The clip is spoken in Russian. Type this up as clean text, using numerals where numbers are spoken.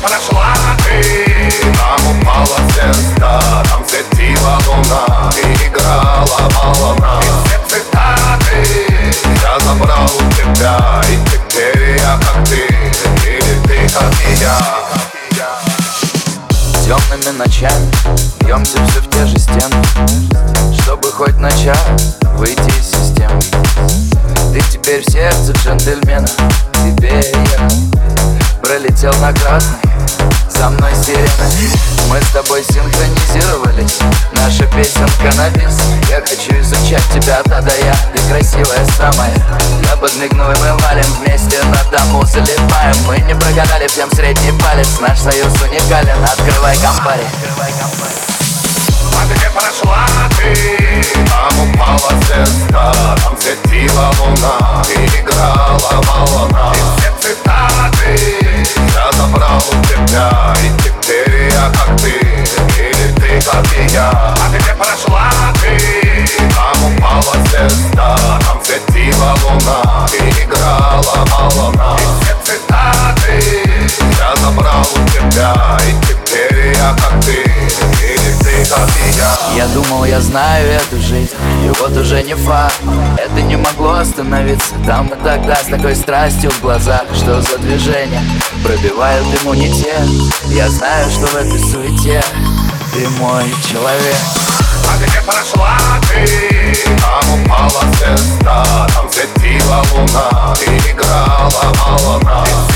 прошла ты, там упала звезда, там светила луна и играла волна. И все цитаты я забрал у тебя, и теперь я как ты, или ты как и я. Темными ночами бьемся все в те же стены, чтобы хоть на час выйти из системы. Ты теперь в сердце джентльмена, тебе я пролетел на красный, за мной сирена. Мы с тобой синхронизировались, наша песенка на бис. Я хочу изучать тебя от А до Я, ты красивая самая. Я подмигну и мы валим вместе, на дому залипаем. Мы не прогадали, всем средний палец, наш союз уникален. Открывай компари. А где прошла ты, там упала звезда, там светила луна и играла волна. И все цитаты я забрал у тебя, и теперь я как ты, или ты как и я. А где прошла ты, там упала звезда, там светила луна и играла волна. И все цитаты я забрал у тебя, и теперь я как ты, или ты как и я. Я думал, я знаю эту жизнь, и вот уже не факт. Это не могло остановиться там и тогда, с такой страстью в глазах. Что за движение пробивают иммунитет? Я знаю, что в этой суете ты мой человек. А где прошла ты, там упала звезда, там светила луна и играла волна.